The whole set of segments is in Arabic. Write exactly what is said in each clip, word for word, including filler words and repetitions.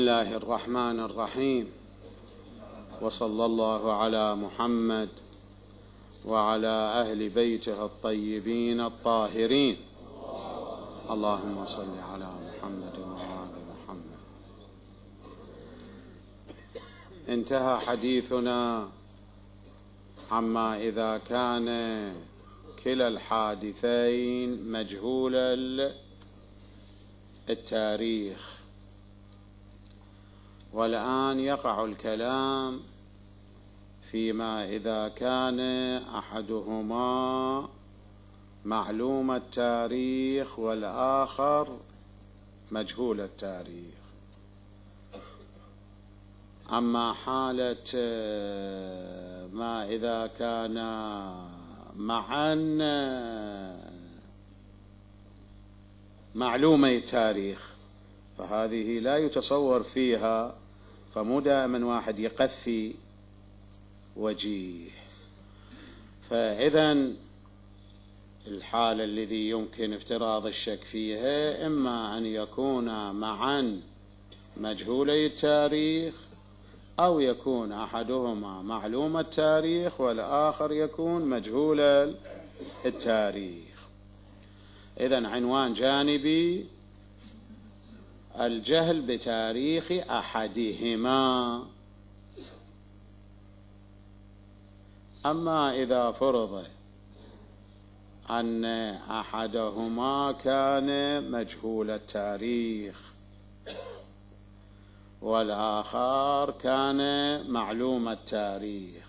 بسم الله الرحمن الرحيم، وصلى الله على محمد وعلى أهل بيته الطيبين الطاهرين. اللهم صل على محمد وآل محمد. انتهى حديثنا عما إذا كان كلا الحادثين مجهول التاريخ، والآن يقع الكلام فيما إذا كان أحدهما معلوم التاريخ والآخر مجهول التاريخ. أما حالة ما إذا كان معا معلومي التاريخ فهذه لا يتصور فيها، فمو دائما واحد يقفي وجيه. فإذن الحالة الذي يمكن افتراض الشك فيها إما أن يكون معا مجهولي التاريخ، أو يكون أحدهما معلوم التاريخ والآخر يكون مجهول التاريخ. إذن عنوان جانبي الجهل بتاريخ أحدهما. أما إذا فرض أن أحدهما كان مجهول التاريخ والآخر كان معلوم التاريخ،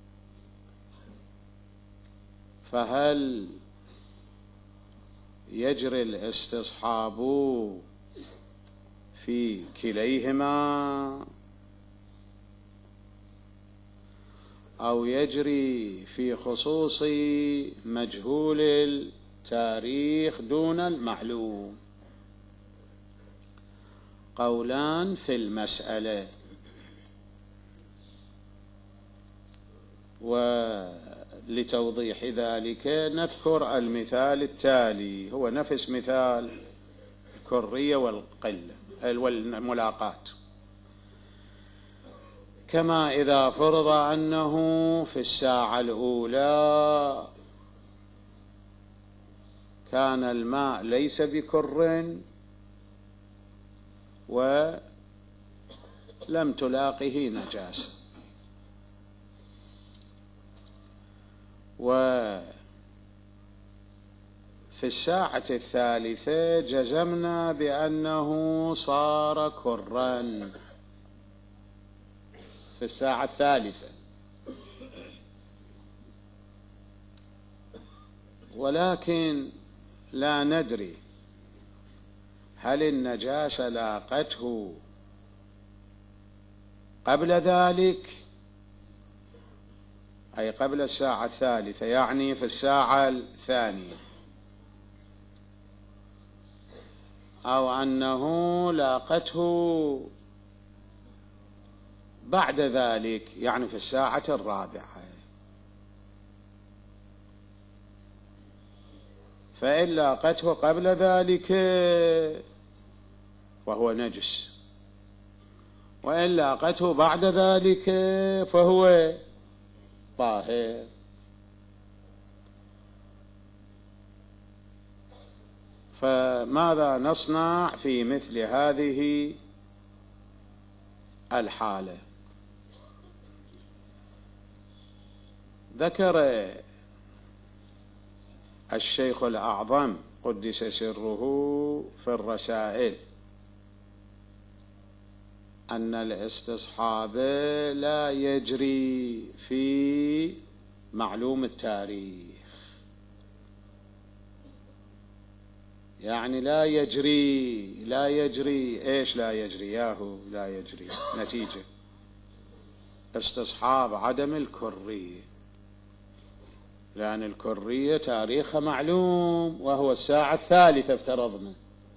فهل يجري الاستصحاب في كليهما أو يجري في خصوص مجهول التاريخ دون المعلوم؟ قولان في المسألة، ولتوضيح ذلك نذكر المثال التالي، هو نفس مثال الكرية والقلة والملاقاة. كما إذا فرض أنه في الساعة الأولى كان الماء ليس بكر ولم تلاقه نجاسة، وفي الساعة الثالثة جزمنا بأنه صار كرا في الساعة الثالثة، ولكن لا ندري هل النجاسة لاقته قبل ذلك، أي قبل الساعة الثالثة، يعني في الساعة الثانية، أو أنه لاقته بعد ذلك، يعني في الساعة الرابعة. فإن لاقته قبل ذلك فهو نجس، وإن لاقته بعد ذلك فهو طاهر. فماذا نصنع في مثل هذه الحالة؟ ذكر الشيخ الأعظم قدس سره في الرسائل أن الاستصحاب لا يجري في معلوم التاريخ، يعني لا يجري لا يجري إيش لا يجري ياهو لا يجري نتيجة استصحاب عدم الكرية، لأن الكرية تاريخها معلوم وهو الساعة الثالثة افترضنا،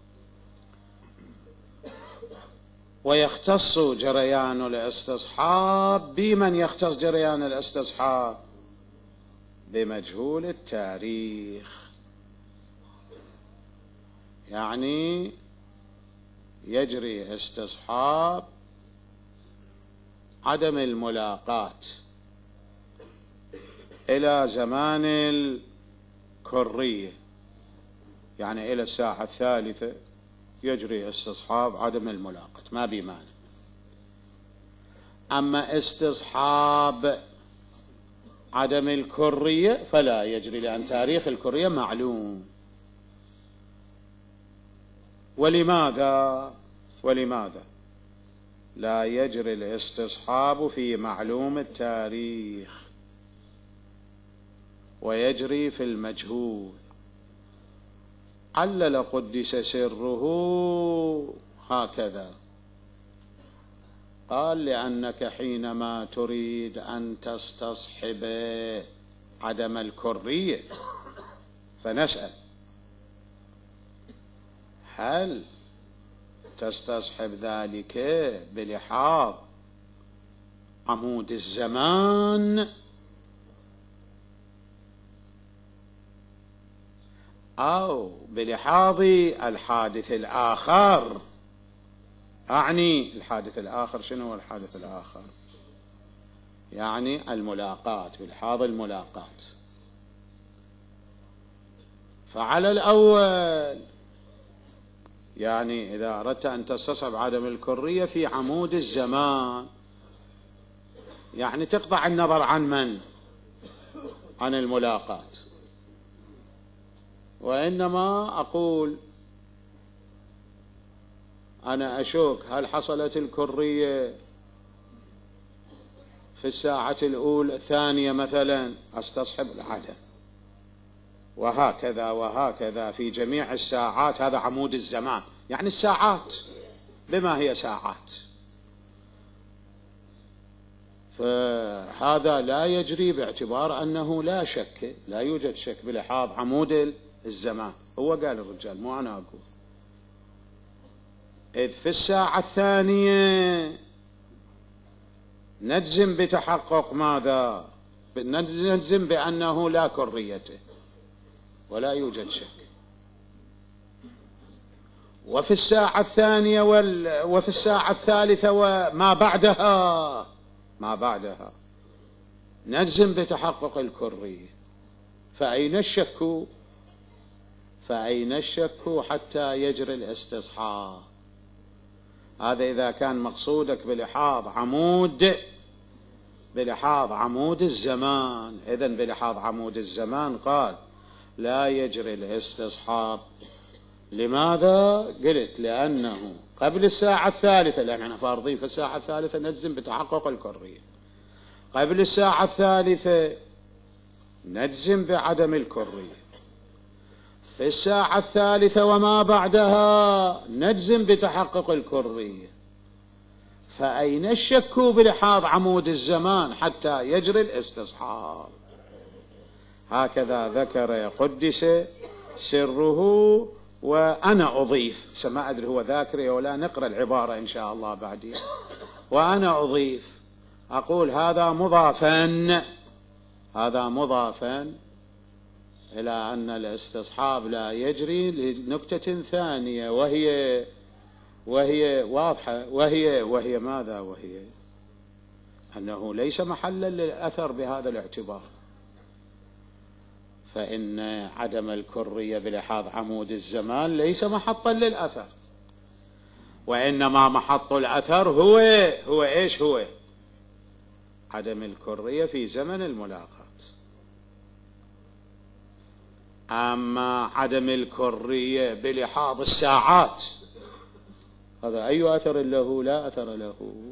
ويختص جريان الاستصحاب بمن يختص جريان الاستصحاب؟ بمجهول التاريخ. يعني يجري استصحاب عدم الملاقاة إلى زمان الكرية، يعني إلى الساعة الثالثة يجري استصحاب عدم الملاقاة، ما بمانع. أما استصحاب عدم الكرية فلا يجري، لأن تاريخ الكرية معلوم. ولماذا ولماذا لا يجري الاستصحاب في معلوم التاريخ ويجري في المجهول؟ علل قدس سره هكذا، قال: لأنك حينما تريد أن تستصحب عدم الكرية فنسأل: هل تستصحب ذلك بلحاظ عمود الزمان أو بلحاظ الحادث الآخر؟ أعني الحادث الآخر، شنو هو الحادث الآخر؟ يعني الملاقاة، بلحاظ الملاقاة. فعلى الأول يعني إذا أردت أن تستصحب عدم الكرية في عمود الزمان، يعني تقطع النظر عن من؟ عن الملاقاة. وإنما أقول أنا أشك هل حصلت الكرية في الساعة الأولى الثانية مثلا، أستصحب العدم، وهكذا وهكذا في جميع الساعات. هذا عمود الزمان، يعني الساعات بما هي ساعات. فهذا لا يجري باعتبار أنه لا شك، لا يوجد شك بلحاظ عمود الزمان. هو قال الرجال، مو أنا أقول. إذ في الساعة الثانية نجزم بتحقق ماذا؟ نجزم بأنه لا كريته ولا يوجد شك. وفي الساعة الثانية وال... وفي الساعة الثالثة وما بعدها ما بعدها نجزم بتحقق الكرية. فأين الشك؟ فأين الشك حتى يجري الاستصحاب؟ هذا إذا كان مقصودك بلحاظ عمود بلحاظ عمود الزمان. إذن بلحاظ عمود الزمان قال لا يجري الاستصحاب. لماذا؟ قلت لأنه قبل الساعة الثالثة، لأن احنا فارضين في الساعة الثالثة نجزم بتحقق الكرية. قبل الساعة الثالثة نجزم بعدم الكرية. في الساعة الثالثة وما بعدها نجزم بتحقق الكرية. فأين الشك بلحاظ عمود الزمان حتى يجري الاستصحاب؟ هكذا ذكر قدس سره. وأنا أضيف، سما أدري هو ذاكري ولا، نقرأ العبارة إن شاء الله بعدين. وأنا أضيف أقول هذا مضافا هذا مضافا إلى أن الاستصحاب لا يجري لنكتة ثانية، وهي وهي واضحة، وهي وهي ماذا؟ وهي أنه ليس محلا للأثر بهذا الاعتبار. فإن عدم الكرية بلحاظ عمود الزمان ليس محطا للأثر، وإنما محط الأثر هو هو إيش؟ هو عدم الكرية في زمن الملاقاة. أما عدم الكرية بلحاظ الساعات هذا أي أثر له؟ لا أثر له.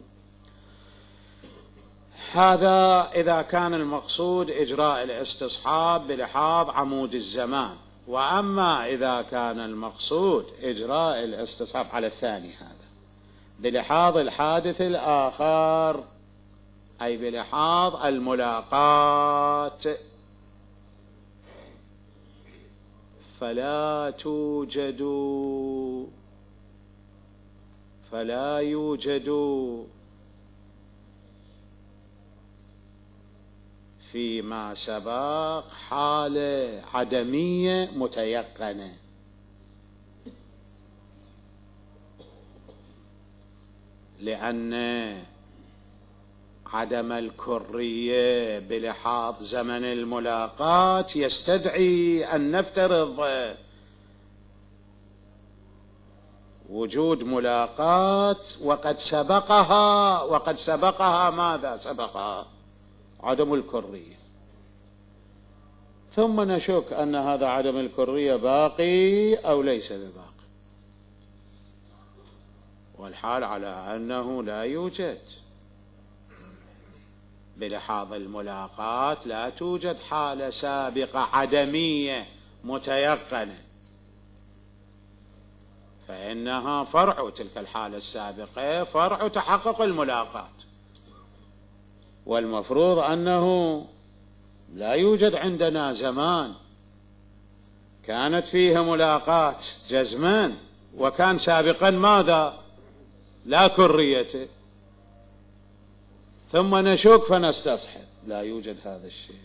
هذا إذا كان المقصود إجراء الاستصحاب بلحاظ عمود الزمان. وأما إذا كان المقصود إجراء الاستصحاب على الثاني هذا بلحاظ الحادث الآخر، أي بلحاظ الملاقاة، فلا توجد فلا يوجد فيما سبق حالة عدمية متيقنة. لأن عدم الكرية بلحاظ زمن الملاقاة يستدعي أن نفترض وجود ملاقاة وقد سبقها وقد سبقها ماذا سبقها؟ عدم الكرية. ثم نشك أن هذا عدم الكرية باقي أو ليس بباقي، والحال على أنه لا يوجد بلحاظ الملاقاة، لا توجد حالة سابقة عدمية متيقنة، فإنها فرع تلك الحالة السابقة، فرع تحقق الملاقاة، والمفروض أنه لا يوجد عندنا زمان كانت فيه ملاقاة جزما وكان سابقا ماذا؟ لا كريته، ثم نشك فنستصحب، لا يوجد هذا الشيء.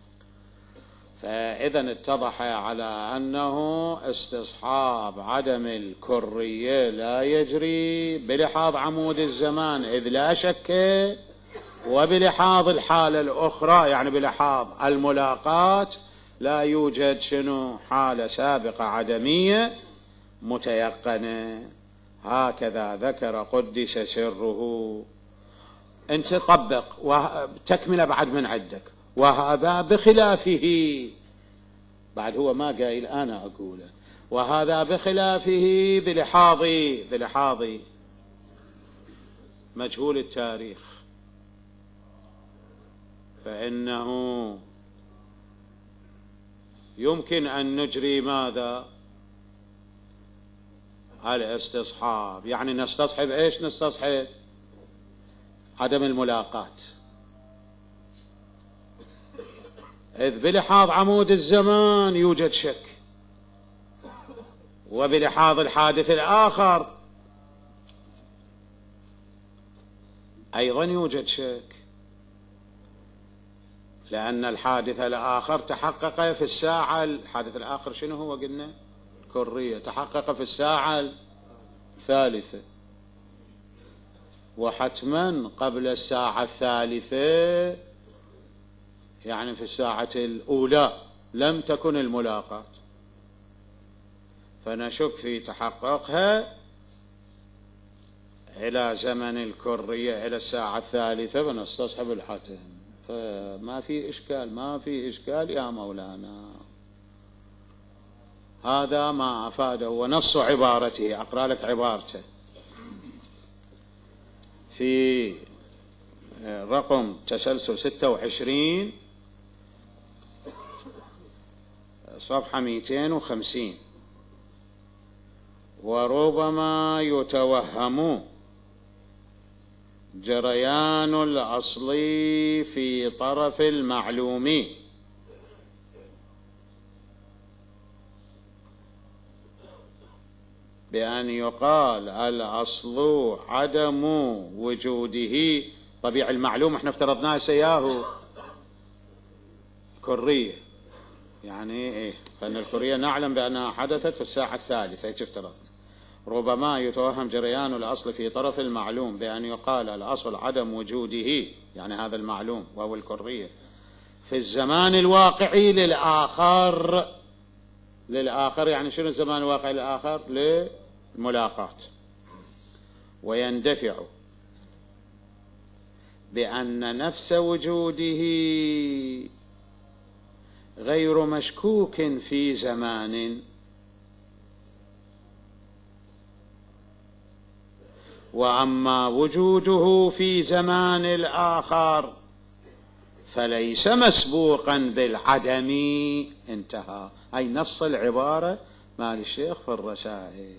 فإذا اتضح على أنه استصحاب عدم الكرية لا يجري بلحاظ عمود الزمان إذ لا شك، وبلحاظ الحالة الأخرى يعني بلحاظ الملاقاة لا يوجد شنو؟ حالة سابقة عدمية متيقنة. هكذا ذكر قدس سره. انت طبق وتكمل بعد من عندك، وهذا بخلافه، بعد هو ما قايل أنا أقوله، وهذا بخلافه بلحاظ بلحاظ مجهول التاريخ، فإنه يمكن أن نجري ماذا؟ الاستصحاب، يعني نستصحب إيش؟ نستصحب عدم الملاقاة، إذ بلحاظ عمود الزمان يوجد شك، وبلحاظ الحادث الآخر أيضا يوجد شك، لأن الحادث الآخر تحقق في الساعة، الحادث الآخر شنو هو قلنا؟ كرية، تحقق في الساعة الثالثة، وحتما قبل الساعة الثالثة يعني في الساعة الأولى لم تكن الملاقاة، فنشك في تحققها إلى زمن الكرية إلى الساعة الثالثة فنستصحب الحتم. فما في إشكال، ما في إشكال يا مولانا. هذا ما أفاده ونص عبارته. أقرأ لك عبارته في رقم تسلسل ستة وعشرين صفحة مئتين وخمسين: وربما يتوهم جريان الأصل في طرف المعلوم بأن يقال الأصل عدم وجوده. طبيعي المعلوم احنا افترضناه سياه كرية، يعني ايه؟ فإن الكرية نعلم بأنها حدثت في الساعة الثالثة، ايش افترضنا؟ ربما يتوهم جريان الأصل في طرف المعلوم بأن يقال الأصل عدم وجوده، يعني هذا المعلوم وهو الكرية، في الزمان الواقعي للآخر. للآخر يعني شنو الزمان الواقعي للآخر؟ للملاقاة. ويندفع بأن نفس وجوده غير مشكوك في زمان، وأما وجوده في زمان الآخر فليس مسبوقا بالعدم. انتهى. أي نص العبارة مال الشيخ في الرسائل.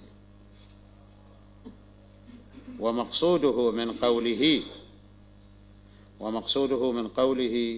ومقصوده من قوله ومقصوده من قوله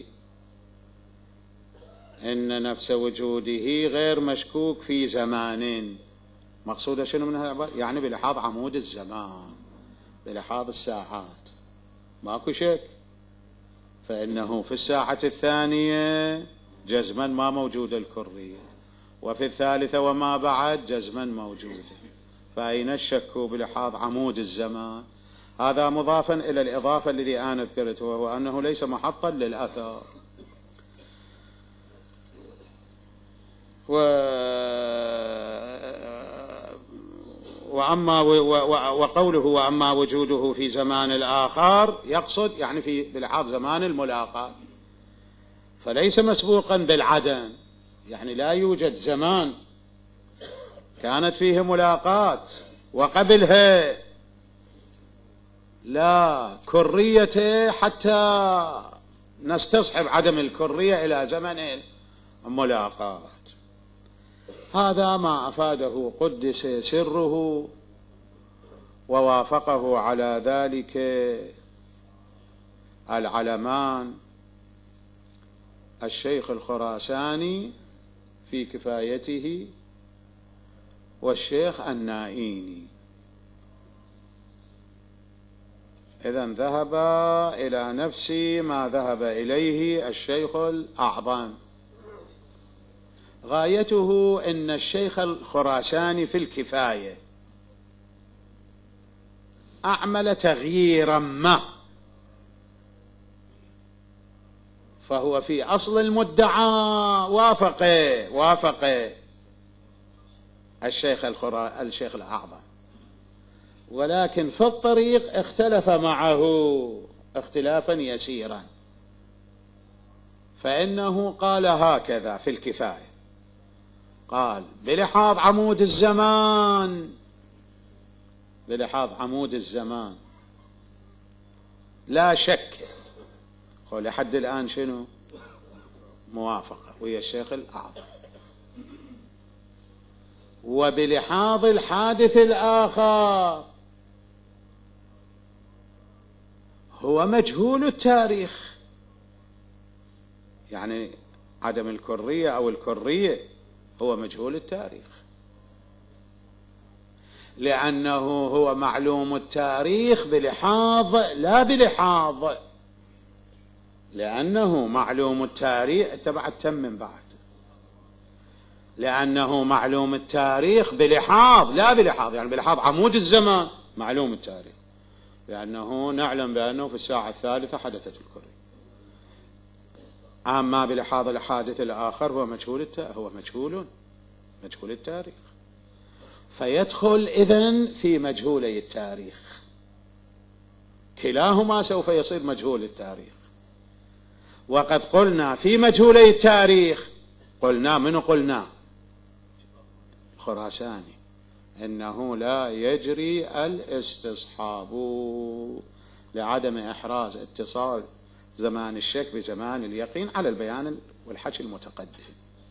إن نفس وجوده غير مشكوك في زمان، مقصوده شنو من هذا العبارة؟ يعني بلحاظ عمود الزمان، بلحاظ الساعات ماكو شك، فإنه في الساعة الثانية جزما ما موجود الكرية، وفي الثالثة وما بعد جزما موجودة، فأين الشك بلحاظ عمود الزمان؟ هذا مضافا إلى الإضافة الذي أنا ذكرته، وهو أنه ليس محطا للأثر. و... وأما وقوله وأما وجوده في زمان الآخر يقصد يعني في بلحاظ زمان الملاقاة، فليس مسبوقا بالعدم، يعني لا يوجد زمان كانت فيه ملاقاة وقبلها لا كرية حتى نستصحب عدم الكرية إلى زمن الملاقاة. هذا ما أفاده قدس سره، ووافقه على ذلك العلمان الشيخ الخراساني في كفايته والشيخ النائيني. إذن ذهب إلى نفس ما ذهب إليه الشيخ الأعظم. غايته أن الشيخ الخراساني في الكفاية أعمل تغييرا ما، فهو في أصل المدعى وافق وافق الشيخ الخرا الشيخ الأعظم، ولكن في الطريق اختلف معه اختلافا يسيرا، فإنه قال هكذا في الكفاية، قال بلحاظ عمود الزمان بلحاظ عمود الزمان لا شك، قال لحد الآن شنو موافقة ويا الشيخ الأعظم. وبلحاظ الحادث الآخر هو مجهول التاريخ، يعني عدم الكرية أو الكرية هو مجهول التاريخ، لأنه هو معلوم التاريخ بلحاظ لا بلحاظ لأنه معلوم التاريخ تبع التم بعد لأنه معلوم التاريخ بلحاظ لا بلحاظ يعني بلحاظ عمود الزمان معلوم التاريخ، لأنه نعلم بأنه في الساعة الثالثة حدثت الكرية. أما بلحاظ الحادث الآخر هو مجهول الت... هو مجهول مجهول التاريخ، فيدخل إذن في مجهولي التاريخ، كلاهما سوف يصير مجهول التاريخ. وقد قلنا في مجهولي التاريخ، قلنا من قلنا الخراساني إنه لا يجري الاستصحاب لعدم إحراز اتصال زمان الشك بزمان اليقين على البيان والحكي المتقدم.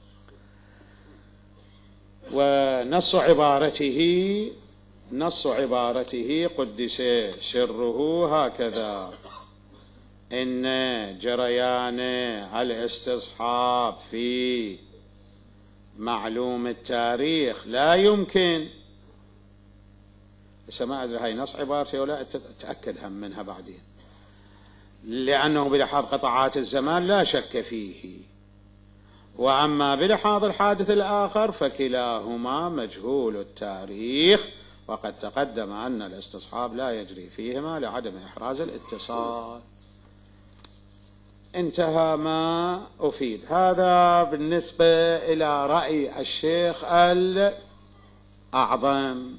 ونص عبارته نص عبارته قدس سره هكذا: إن جريان الاستصحاب في معلوم التاريخ لا يمكن. بس ما أدري هاي نص عبارتي ولا أتأكد هم منها بعدين، لأنه بلحاظ قطعات الزمان لا شك فيه، وأما بلحاظ الحادث الآخر فكلاهما مجهول التاريخ، وقد تقدم أن الاستصحاب لا يجري فيهما لعدم إحراز الاتصال. انتهى ما أفيد. هذا بالنسبة إلى رأي الشيخ الأعظم.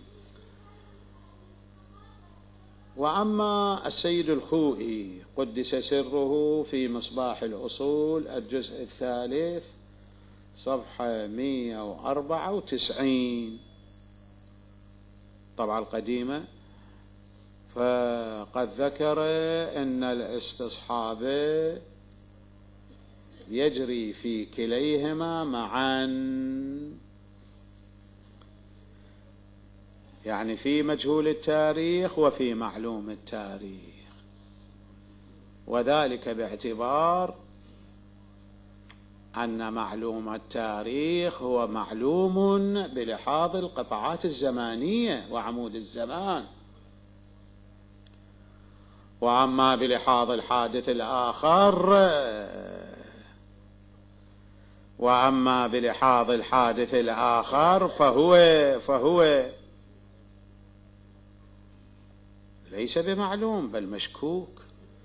وأما السيد الخوئي قدس سره في مصباح الأصول الجزء الثالث صفحة مئة وأربعة وتسعين طبعا القديمة، فقد ذكر أن الاستصحاب يجري في كليهما معا، يعني في مجهول التاريخ وفي معلوم التاريخ، وذلك باعتبار أن معلوم التاريخ هو معلوم بلحاظ القطعات الزمانية وعمود الزمان، وأما بلحاظ الحادث الآخر وأما بلحاظ الحادث الآخر فهو فهو ليس بمعلوم بل مشكوك،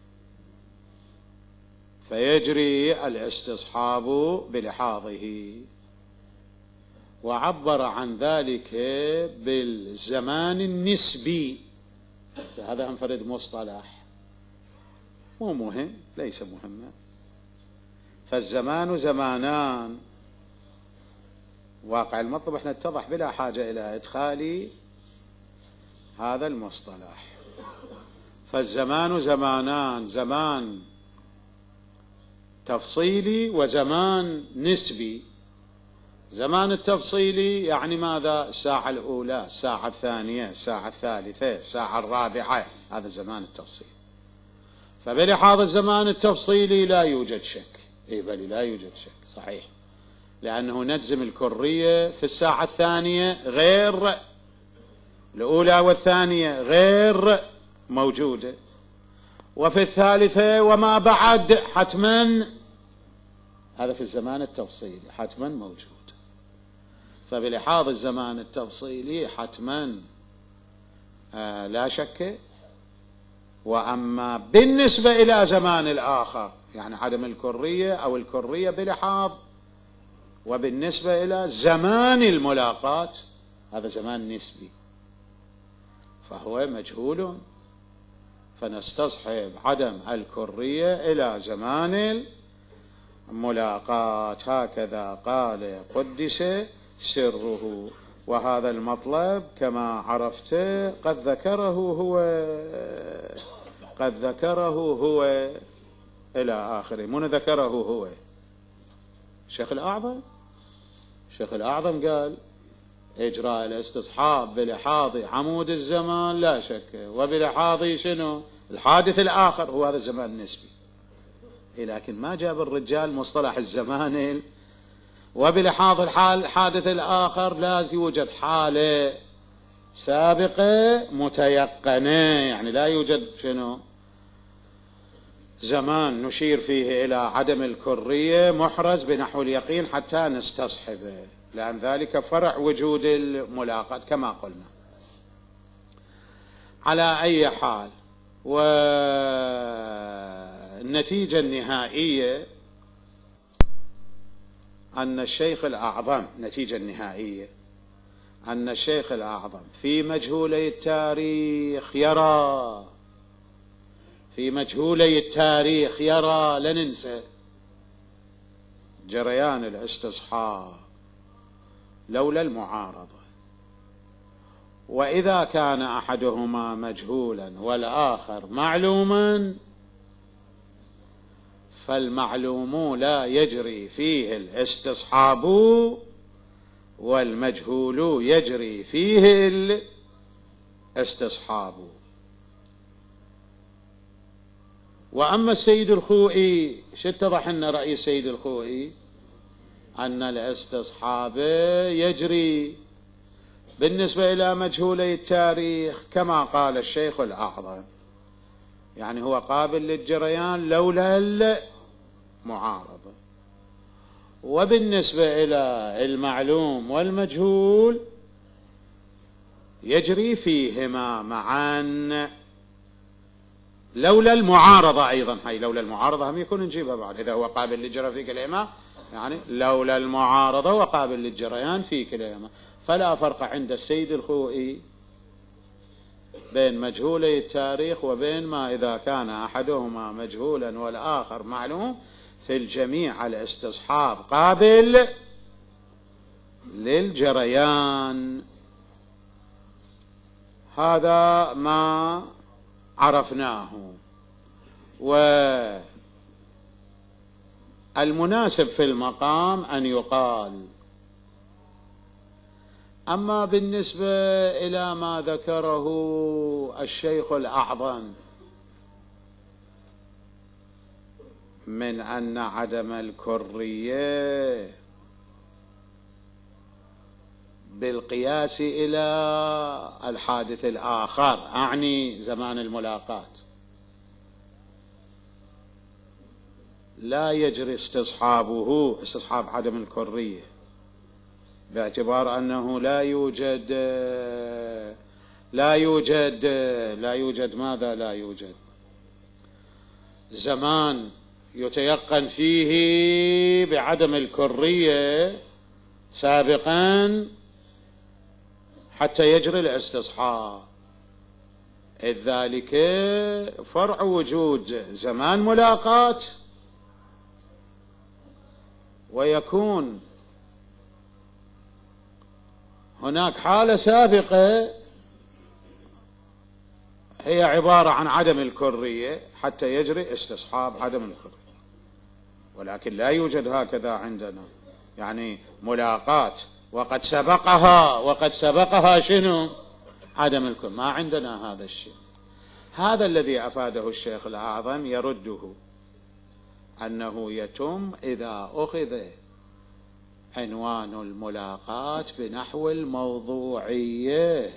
فيجري الاستصحاب بلحاظه. وعبر عن ذلك بالزمان النسبي، هذا انفرد مصطلح مو مهم، ليس مهما. فالزمان زمانان، واقع المطلب احنا اتضح بلا حاجة إلى إدخال هذا المصطلح. فالزمان زمانان، زمان تفصيلي وزمان نسبي. زمان التفصيلي يعني ماذا؟ الساعة الأولى، الساعة الثانية، الساعة الثالثة، الساعة الرابعة، هذا زمان التفصيل. فبلحاظ الزمان التفصيلي لا يوجد شك، إيه بل لا يوجد شك صحيح، لأنه نجزم الكرية في الساعة الثانية غير الأولى والثانية غير موجودة، وفي الثالثة وما بعد حتما، هذا في الزمان التفصيلي حتما موجود. فبلحاظ الزمان التفصيلي حتما آه لا شك. وأما بالنسبة إلى زمان الآخر يعني عدم الكرية أو الكرية بلحاظ، وبالنسبة إلى زمان الملاقات هذا زمان نسبي فهو مجهول، فنستصحب عدم الكرية إلى زمان الملاقات. هكذا قال قدس سره. وهذا المطلب كما عرفت قد ذكره هو قد ذكره هو إلى آخره. من ذكره هو؟ الشيخ الأعظم. الشيخ الأعظم قال إجراء الاستصحاب بلحاظ عمود الزمان لا شك، وبلحاظ شنو الحادث الآخر هو هذا الزمان النسبي. لكن ما جاب الرجال مصطلح الزمان. وبلحاظ الحال الحادث الآخر لا يوجد حالة سابقة متيقنة، يعني لا يوجد شنو زمان نشير فيه إلى عدم الكرية محرز بنحو اليقين حتى نستصحبه، لأن ذلك فرع وجود الملاقات كما قلنا. على أي حال، والنتيجة النهائية أن الشيخ الأعظم نتيجة النهائية أن الشيخ الأعظم في مجهولي التاريخ يرى في مجهولي التاريخ يرى لا ننسى جريان الاستصحاب لولا المعارضة. وإذا كان أحدهما مجهولا والآخر معلوما فالمعلوم لا يجري فيه الاستصحاب والمجهول يجري فيه الاستصحاب. وأما السيد الخوئي شو اتضح أن رأي السيد الخوئي أن الاستصحاب يجري بالنسبة إلى مجهولي التاريخ كما قال الشيخ الأعظم، يعني هو قابل للجريان لولا المعارضة. وبالنسبة إلى المعلوم والمجهول يجري فيهما معا لولا المعارضة أيضا. هاي لولا المعارضة هم يكون نجيبها بعد، إذا هو قابل للجرى في كليهما يعني لولا المعارضة وقابل للجريان في كليهما. فلا فرق عند السيد الخوئي بين مجهولي التاريخ وبين ما إذا كان أحدهما مجهولا والآخر معلوم، في الجميع الاستصحاب قابل للجريان. هذا ما عرفناه. والمناسب في المقام أن يقال أما بالنسبة إلى ما ذكره الشيخ الأعظم من أن عدم الكرية بالقياس إلى الحادث الآخر أعني زمان الملاقات لا يجري استصحابه استصحاب عدم الكرية، باعتبار أنه لا يوجد لا يوجد لا يوجد ماذا لا يوجد زمان يتيقن فيه بعدم الكرية سابقا حتى يجري الاستصحاب، إذ ذلك فرع وجود زمان ملاقات، ويكون هناك حالة سابقة هي عبارة عن عدم الكرية حتى يجري استصحاب عدم الكرية، ولكن لا يوجد هكذا عندنا، يعني ملاقات وقد سبقها وقد سبقها شنو؟ عدم الكرية، ما عندنا هذا الشيء. هذا الذي أفاده الشيخ الأعظم يرده أنه يتم إذا أخذ عنوان الملاقات بنحو الموضوعية،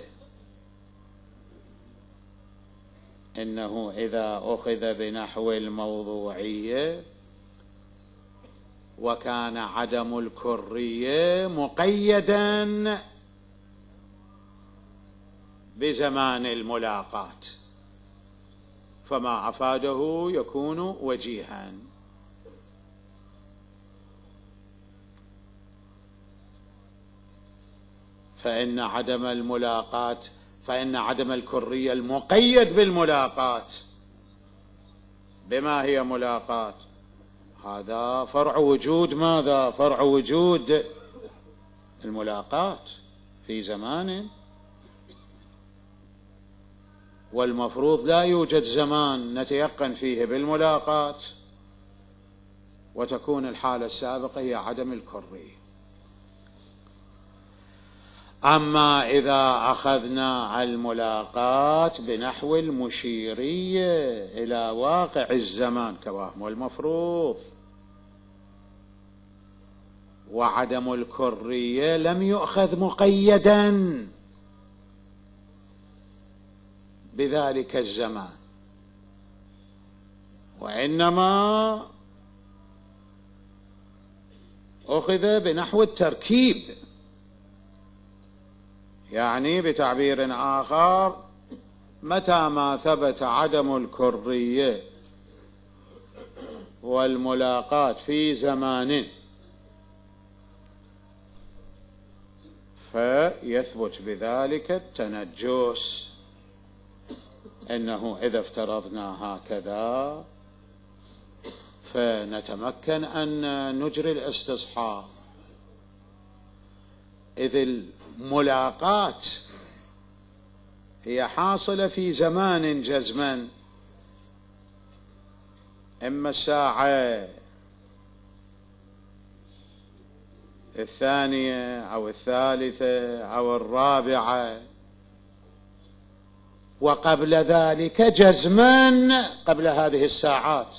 إنه إذا أخذ بنحو الموضوعية وكان عدم الكرية مقيدا بزمان الملاقات، فما أفاده يكون وجيها. فإن عدم الملاقات فإن عدم الكرية المقيد بالملاقات، بما هي ملاقات؟ هذا فرع وجود ماذا؟ فرع وجود الملاقات في زمان، والمفروض لا يوجد زمان نتيقن فيه بالملاقات وتكون الحالة السابقة هي عدم الكرية. أما إذا أخذنا الملاقات بنحو المشيرية إلى واقع الزمان كوهم المفروض، وعدم الكرية لم يؤخذ مقيدا بذلك الزمان، وإنما أخذ بنحو التركيب، يعني بتعبير آخر متى ما ثبت عدم الكرية والملاقات في زمان فيثبت بذلك التنجس. إنه إذا افترضنا هكذا فنتمكن أن نجري الاستصحاب، إذ الملاقات هي حاصلة في زمان جزما، إما الساعة الثانية أو الثالثة أو الرابعة، وقبل ذلك جزما قبل هذه الساعات،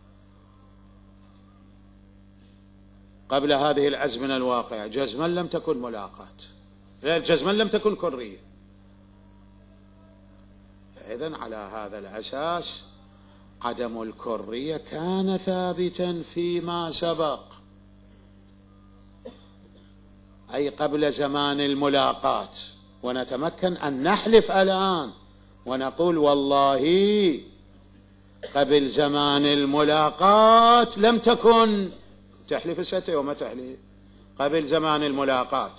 قبل هذه الأزمنة الواقعة جزما لم تكن ملاقات، جزما لم تكن كرية. إذن على هذا الأساس عدم الكرية كان ثابتا فيما سبق، أي قبل زمان الملاقات، ونتمكن أن نحلف الآن ونقول والله قبل زمان الملاقات لم تكن، تحلف ستة وما تحلف، قبل زمان الملاقات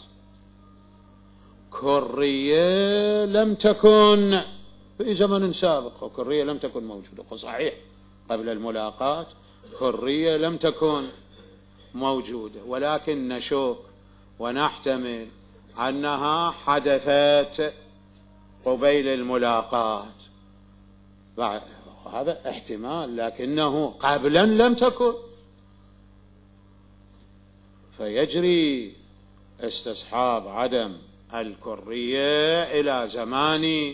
كرية لم تكن في زمن سابق، وكرية لم تكن موجودة. صحيح قبل الملاقات كرية لم تكن موجودة، ولكن نشك ونحتمل أنها حدثت قبيل الملاقات، هذا احتمال، لكنه قبلا لم تكن، فيجري استصحاب عدم الكرية إلى زمان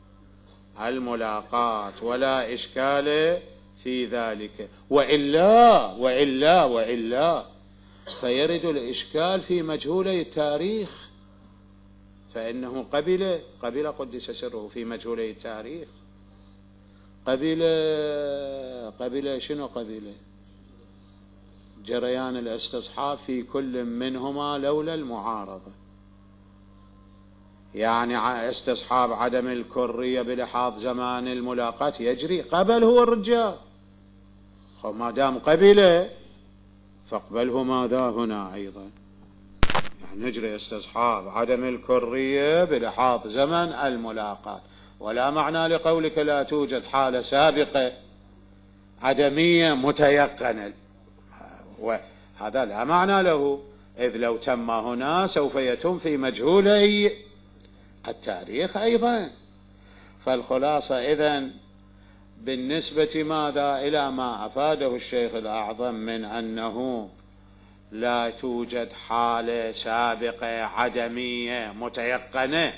الملاقات ولا إشكال في ذلك. وإلا وإلا وإلا فيرد الإشكال في مجهولي التاريخ، فإنه قبل قبل قدس سره في مجهولي التاريخ، قبل قبل شنو قبل جريان الاستصحاب في كل منهما لولا المعارضة، يعني استصحاب عدم الكرية بلحاظ زمان الملاقاة يجري قبل هو الرجال، ما دام قبله فاقبله ماذا هنا أيضا، يعني نجري استصحاب عدم الكرية بلحاظ زمن الملاقاة. ولا معنى لقولك لا توجد حالة سابقة عدمية متيقنة، وهذا لا معنى له، إذ لو تم هنا سوف يتم في مجهولي التاريخ أيضا. فالخلاصة إذن بالنسبة ماذا إلى ما أفاده الشيخ الأعظم من أنه لا توجد حالة سابقة عدمية متيقنة،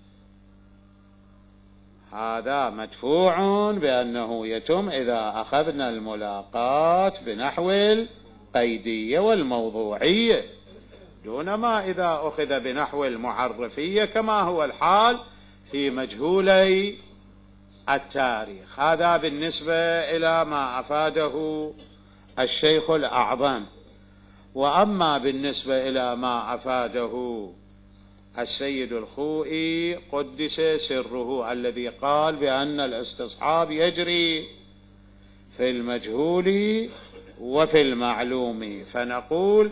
هذا مدفوع بأنه يتم إذا أخذنا الملاقاة بنحو القيدية والموضوعية، دون ما إذا أخذ بنحو المعرفية كما هو الحال في مجهولي التاريخ. هذا بالنسبة إلى ما أفاده الشيخ الأعظم. وأما بالنسبة إلى ما أفاده السيد الخوئي قدس سره الذي قال بأن الاستصحاب يجري في المجهول وفي المعلوم، فنقول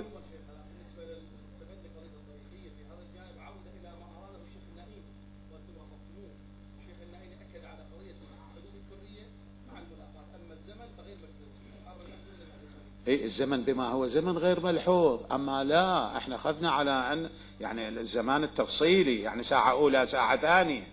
إيه الزمن بما هو زمن غير ملحوظ. أما لا، احنا أخذنا على أن يعني الزمان التفصيلي، يعني ساعة أولى ساعة ثانية.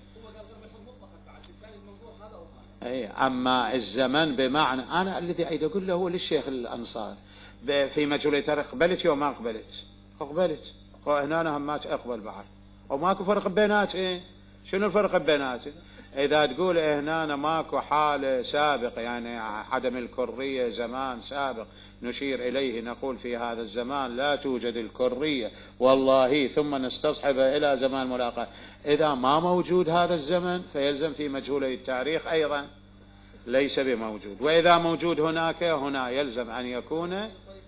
أي أما الزمن بمعنى أنا الذي أريد أقول له هو للشيخ الأنصار في مجهول تاريخ قبلت يوم ما قبلت قبلت هنا أنا همات أقبل بعد، وماكو فرق بيناتهم. شنو الفرق بيناتهم؟ إذا تقول هنا أنا ماكو حالة سابقة يعني عدم الكرية زمان سابق نشير إليه نقول في هذا الزمان لا توجد الكرية والله، ثم نستصحب إلى زمان ملاقاة. إذا ما موجود هذا الزمن فيلزم في مجهولي التاريخ أيضا ليس بموجود، وإذا موجود هناك هنا يلزم أن يكون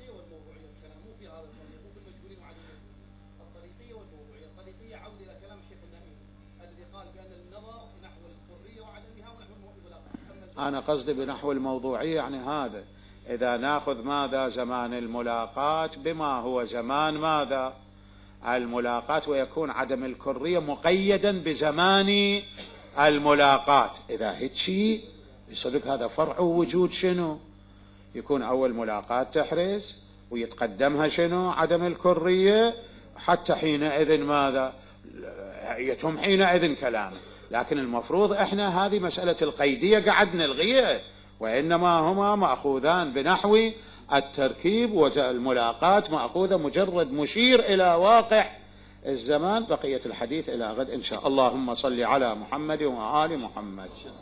أنا قصدي بنحو الموضوعية، يعني هذا إذا نأخذ ماذا زمان الملاقاة بما هو زمان ماذا الملاقاة، ويكون عدم الكرية مقيدا بزمان الملاقاة. إذا هيك يصدق هذا فرع وجود شنو يكون أول ملاقاة تحرز ويتقدمها شنو عدم الكرية، حتى حينئذ ماذا يتم حينئذ كلامه. لكن المفروض احنا هذه مسألة القيدية قاعد نلغيها، وإنما هما مأخوذان بنحو التركيب، والملاقاة مأخوذة مجرد مشير إلى واقع الزمان. بقية الحديث إلى غد إن شاء الله. اللهم صل على محمد وآل محمد.